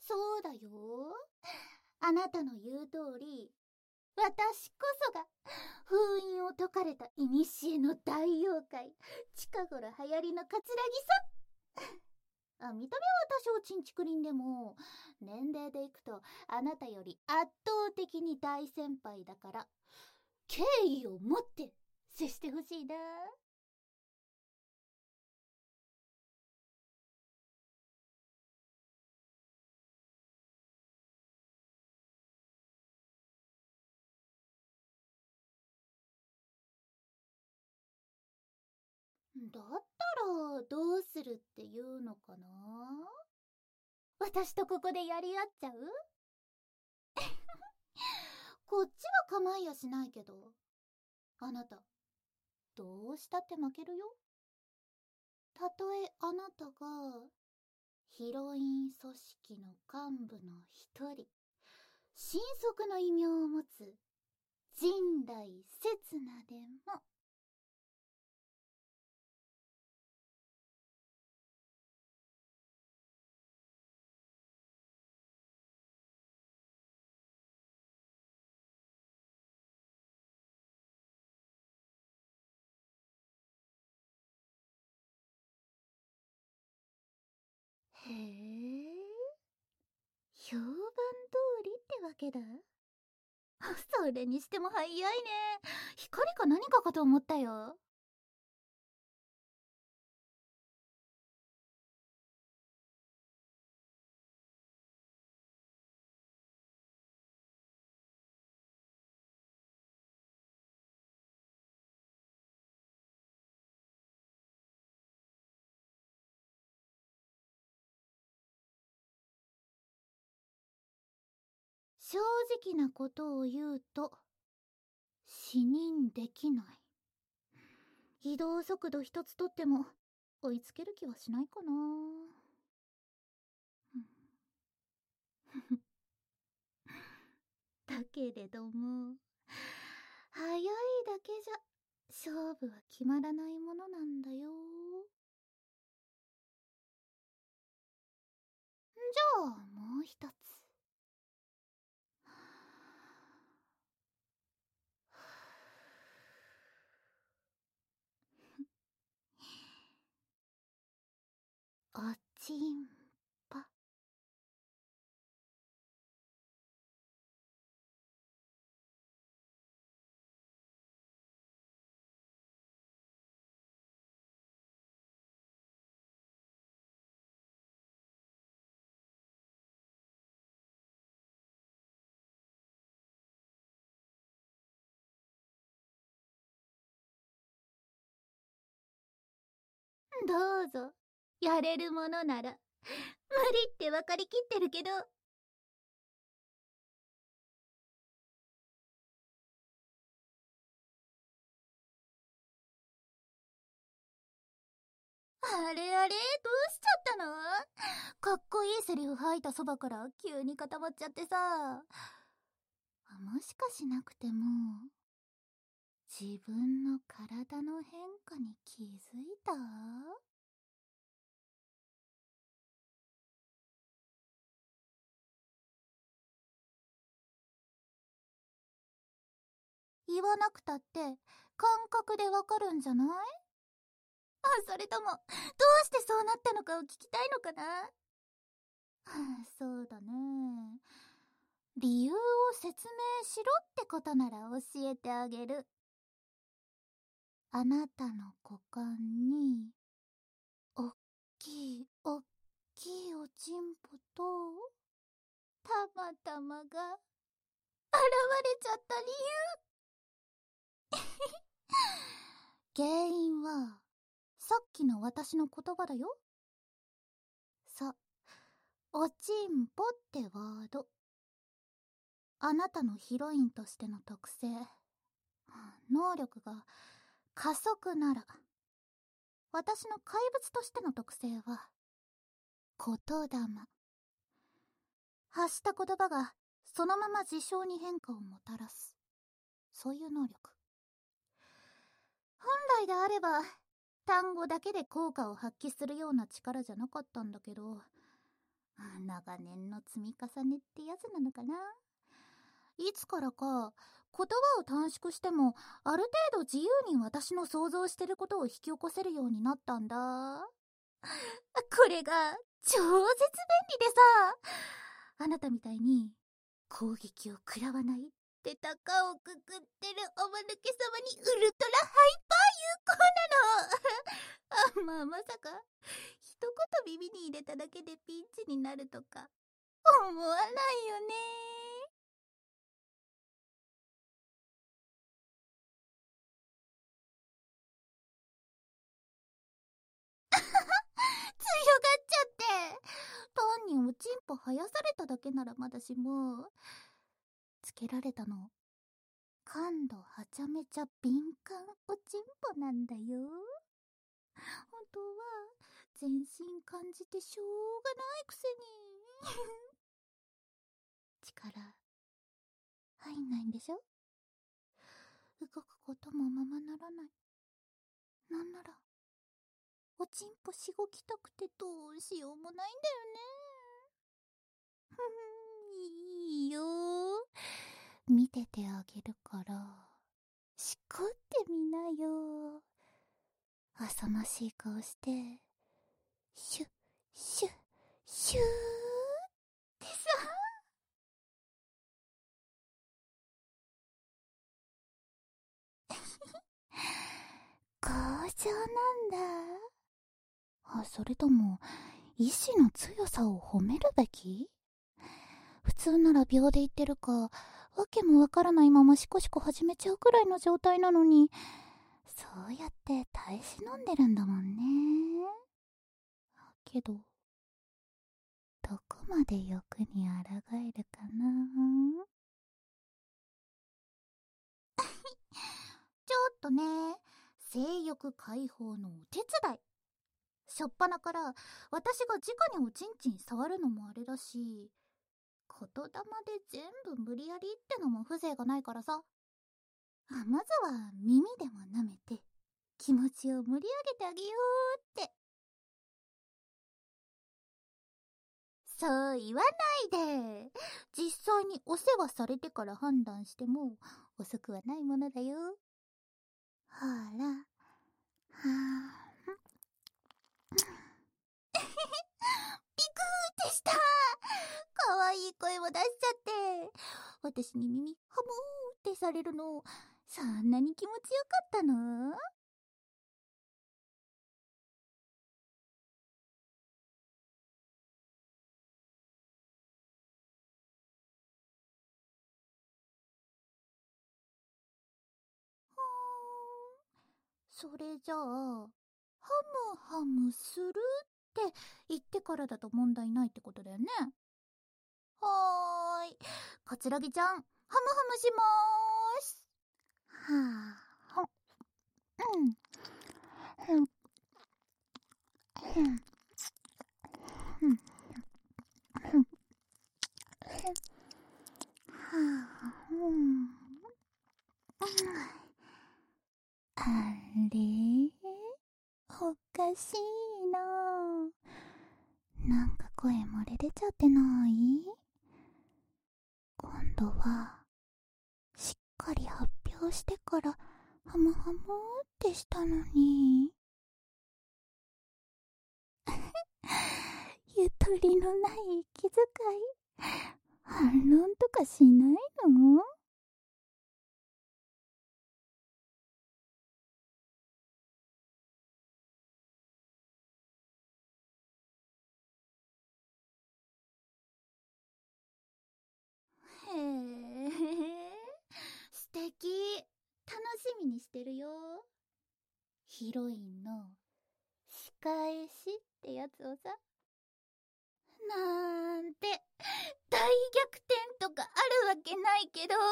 そうだよ。あなたの言う通り、私こそが封印を解かれた古の大妖怪、近頃流行りのカツラギさ。見た目は多少チンチクリンでも、年齢でいくとあなたより圧倒的に大先輩だから、敬意を持って接してほしいな。だったらどうするっていうのかな。私とここでやり合っちゃう？こっちは構いやしないけど、あなたどうしたって負けるよ。たとえあなたがヒロイン組織の幹部の一人、神速の異名を持つ陣内刹那でも。へえ、評判通りってわけだ。それにしても早いね。光か何かかと思ったよ。正直なことを言うと、視認できない。移動速度一つとっても追いつける気はしないかな。だけれども、早いだけじゃ勝負は決まらないものなんだよ。じゃあもう一つ。おちんぽ。どうぞ、やれるものなら。無理って分かりきってるけど。あれあれ、どうしちゃったの？かっこいいセリフ吐いたそばから急に固まっちゃってさ。もしかしなくても、自分の体の変化に気づいた？言わなくたって感覚でわかるんじゃない？それとも、どうしてそうなったのかを聞きたいのかな？そうだね。理由を説明しろってことなら教えてあげる。あなたの股間に、おっきいおっきいおちんぽと、たまたまが、現れちゃった理由。原因は、さっきの私の言葉だよ。おちんぽってワード。あなたのヒロインとしての特性、能力が加速なら、私の怪物としての特性は、言霊。発した言葉がそのまま事象に変化をもたらす。そういう能力。本来であれば、単語だけで効果を発揮するような力じゃなかったんだけど、 長年の積み重ねってやつなのかな。いつからか言葉を短縮してもある程度自由に私の想像してることを引き起こせるようになったんだ。これが超絶便利でさ、あなたみたいに攻撃を食らわないって高をくくってるおまぬけ様にウルトラハイパー有効なの。まさか一言耳に入れただけでピンチになるとか思わないよね。強がっちゃって。単におちんぽ生やされただけならまだしも、つけられたの感度はちゃめちゃ敏感おちんぽなんだよ。本当は全身感じてしょうがないくせに力入んないんでしょ。動くこともままならない。なんならおちんぽしごきたくてどうしようもないんだよね。いいよ、見ててあげるからしこってみなよ。浅ましい顔してシュッシュッシューってさ。強情なんだ。それとも意志の強さを褒めるべき？普通なら秒で言ってるかわけもわからないままシコシコ始めちゃうくらいの状態なのに、そうやって耐え忍んでるんだもんね。けどどこまで欲に抗えるかな。ちょっとね、性欲解放のお手伝い。しょっぱなから私が直におちんちん触るのもあれだし、言霊で全部無理やりってのも風情がないからさ。まずは耳でも舐めて気持ちを盛り上げてあげようって。そう言わないで。実際にお世話されてから判断しても遅くはないものだよ。ほら、はあビクーってした。かわいい声を出しちゃって、私に耳ハムーってされるのそんなに気持ちよかったの？それじゃあハムハムするって言ってからだと問題ないってことだよね。はーい、かつらぎちゃんハムハムしまーす。はあ、うん、うん、うん、うん、うん、うん、はあ、うん、あれおかしいな。なんか声漏れ出ちゃってない？今度はしっかり発表してからハムハムってしたのに。ゆとりのない息遣い、反論とかしないの？へえ、素敵。楽しみにしてるよ。ヒロインの仕返しってやつをさ。なんて大逆転とかあるわけないけど。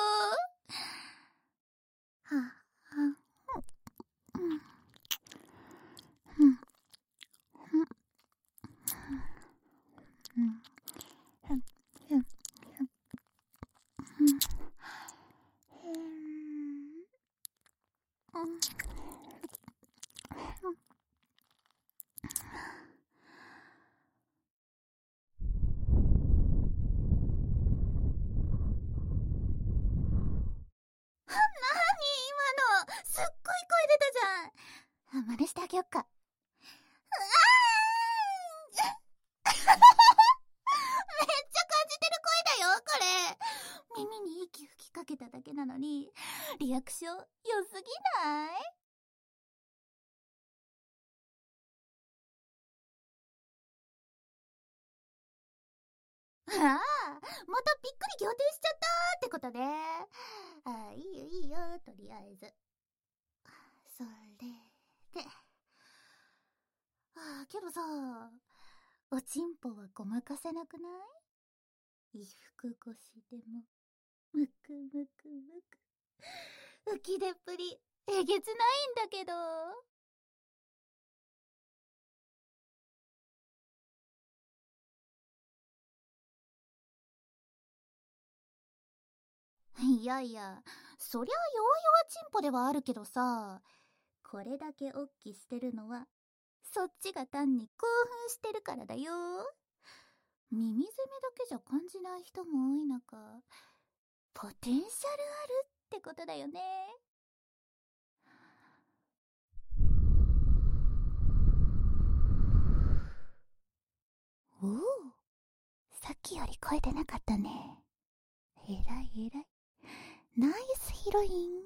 はあ、うん、うん、うん、うん、うん、うん、うん、 略称、良すぎない？ああ、またびっくり仰天しちゃったってことね。ああ、いいよいいよ、とりあえず。それで。ああ、けどさ、おちんぽはごまかせなくない？衣服越しでも、むくむくむく。浮き出っぷり、えげつないんだけど。いやいや、そりゃ弱々チンポではあるけどさ、これだけおっきしてるのは、そっちが単に興奮してるからだよ。耳攻めだけじゃ感じない人も多い中、ポテンシャルあるってことだよね。おお、さっきより声出なかったね。えらいえらい。ナイスヒロイン。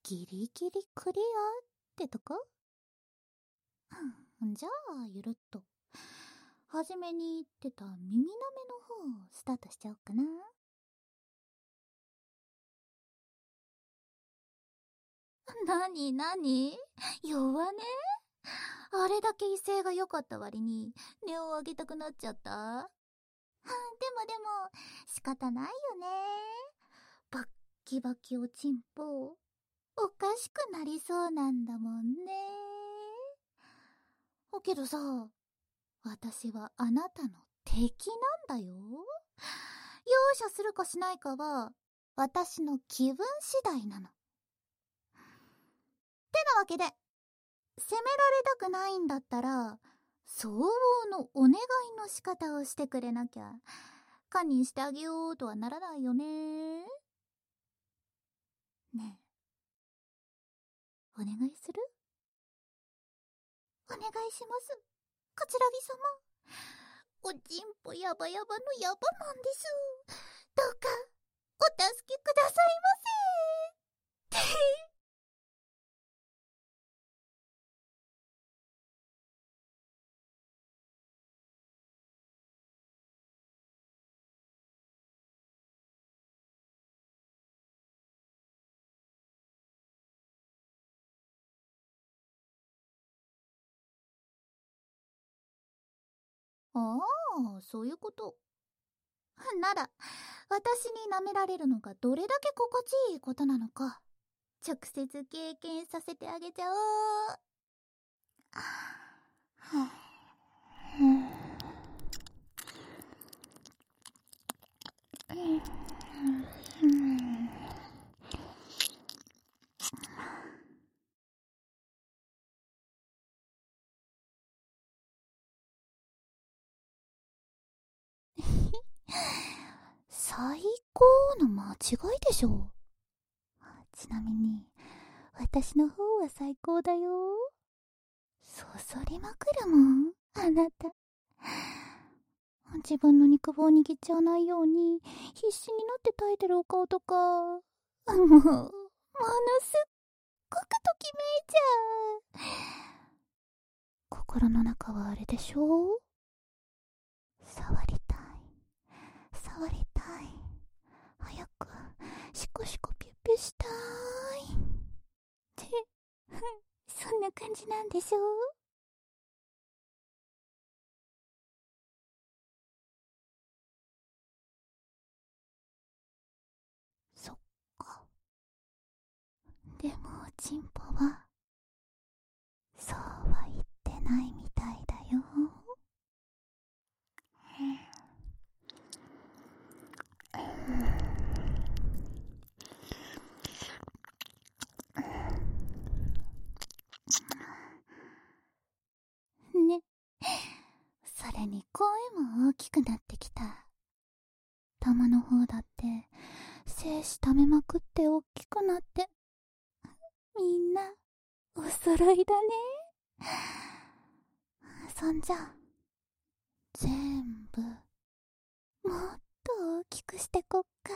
ギリギリクリアってとこ？じゃあ、ゆるっと。はじめに言ってた耳の目の方をスタートしちゃおうかな。なになに？弱ね？あれだけ威勢が良かった割に、音を上げたくなっちゃった？でも、仕方ないよね。バッキバキおちんぽ、おかしくなりそうなんだもんね。けどさ、私はあなたの敵なんだよ。容赦するかしないかは、私の気分次第なの。てなわけで、責められたくないんだったら、相応のお願いの仕方をしてくれなきゃ、堪忍してあげようとはならないよね。ねえ、お願いする？お願いします、桂木様。おちんぽヤバヤバのヤバなんです。どうか、お助けくださいませ。ああ、そういうこと。なら、私に舐められるのがどれだけ心地いいことなのか、直接経験させてあげちゃおう。最高の間違いでしょ。ちなみに、私の方は最高だよ。そそりまくるもん、あなた。自分の肉棒握っちゃわないように必死になって耐えてるお顔とか、もう、ものすっごくときめいちゃう。心の中はあれでしょ？触りたい、触りたい、早くシコシコピュピュしたいってそんな感じなんでしょ？そっか。でもおちんぽはそうは言ってないみたいだよ。ね。それに声も大きくなってきた。玉の方だって精子溜めまくって大きくなって、みんなお揃いだね。そんじゃ全部もっと大きくしてこっか。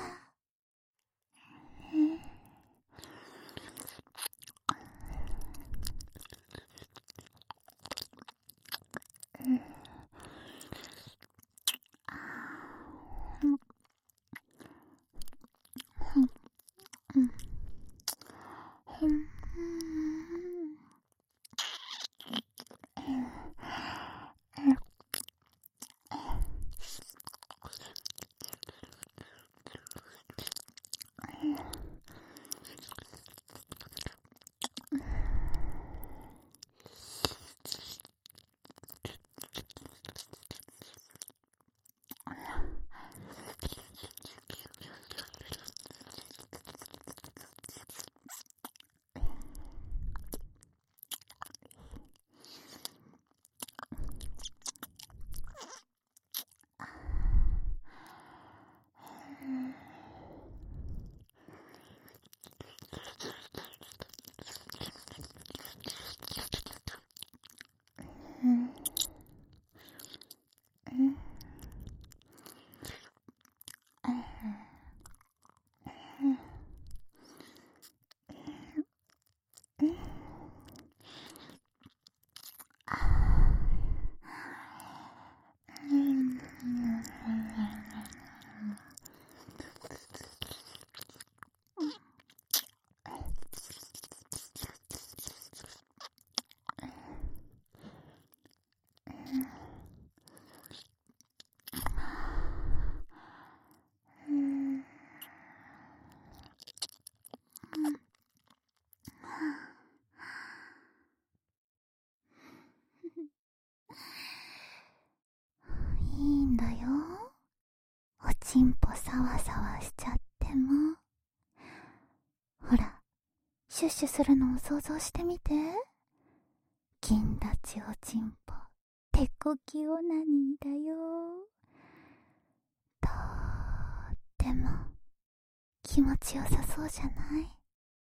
シュッシュするのを想像してみて。銀立ちおちんぽ、手こきオナニーだよ。とっても気持ちよさそうじゃない？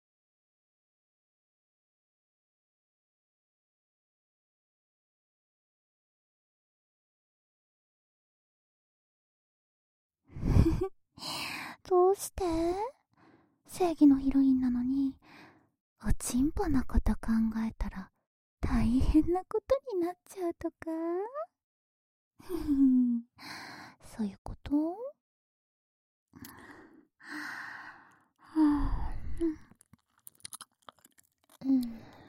どうして？正義のヒロインなのに、おちんぽのこと考えたら大変なことになっちゃうとか？そういうこと？うん。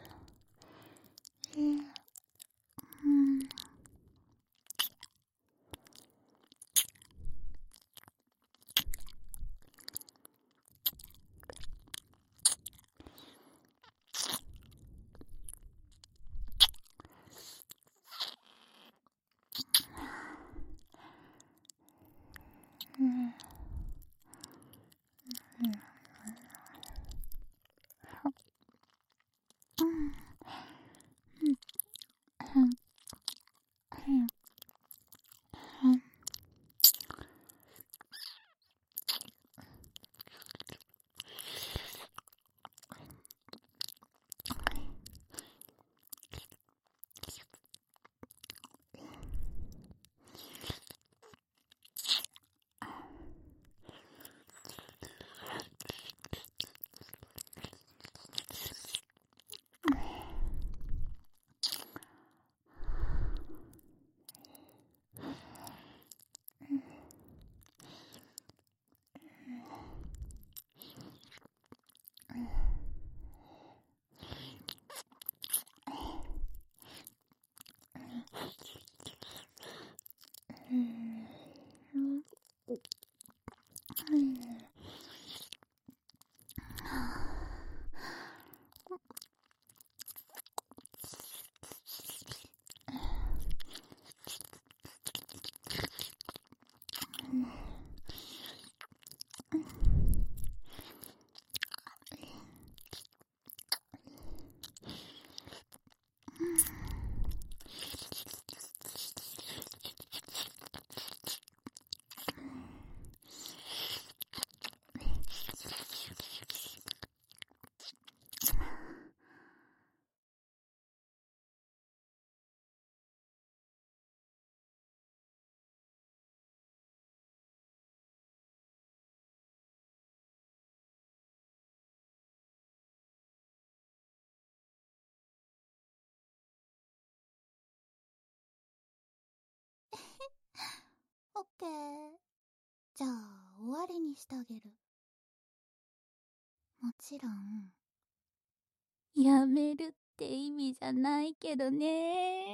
オッケー。じゃあ終わりにしてあげる。もちろんやめるって意味じゃないけどね。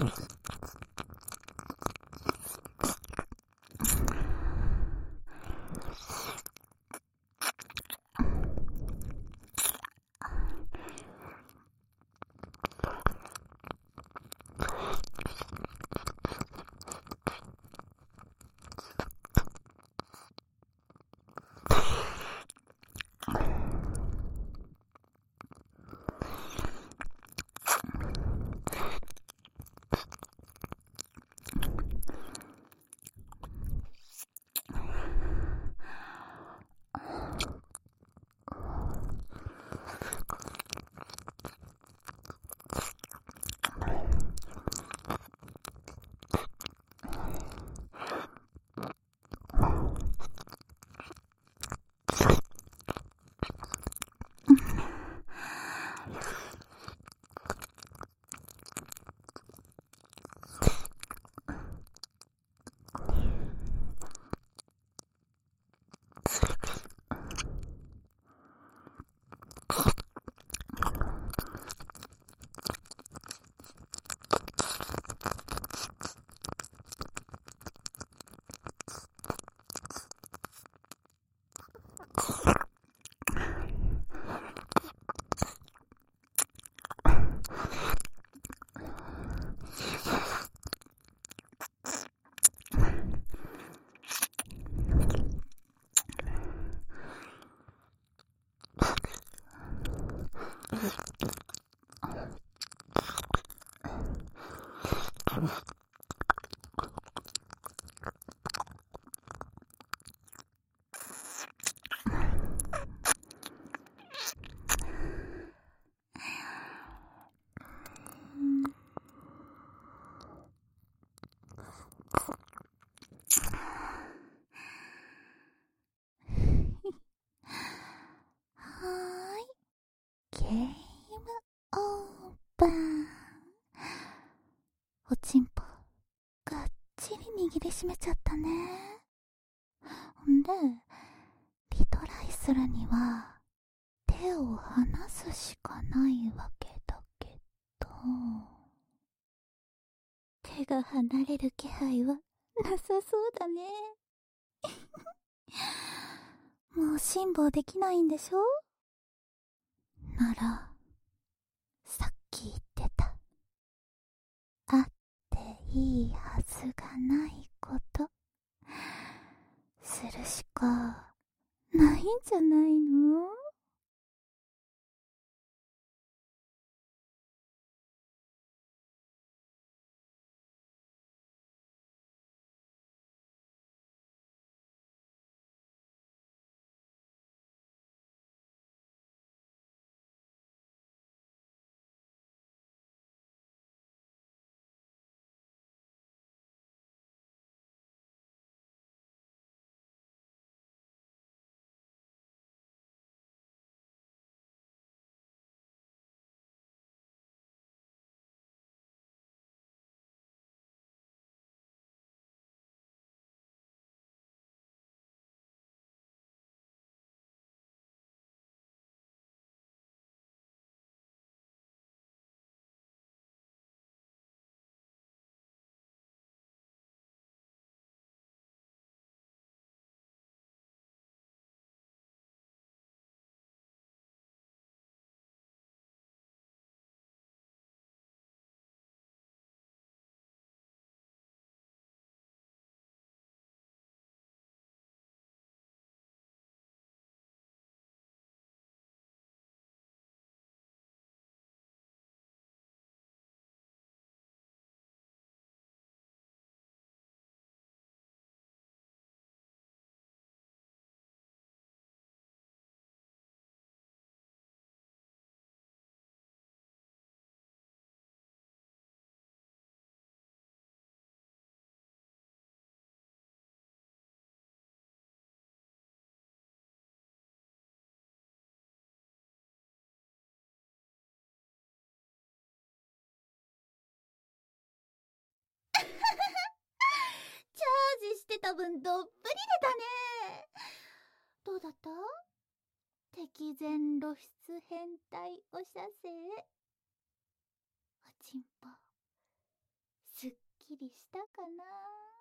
ゲームオーバー。おちんぽがっちり握りしめちゃったね。ほんでリトライするには手を離すしかないわけだけど、手が離れる気配はなさそうだね。もう辛抱できないんでしょ？ならさっき言ってたあっていいはずがないことするしかないんじゃないの？チャージしてた分どっぷり出たね。どうだった？敵前露出変態お射精。おちんぽきりしたかな。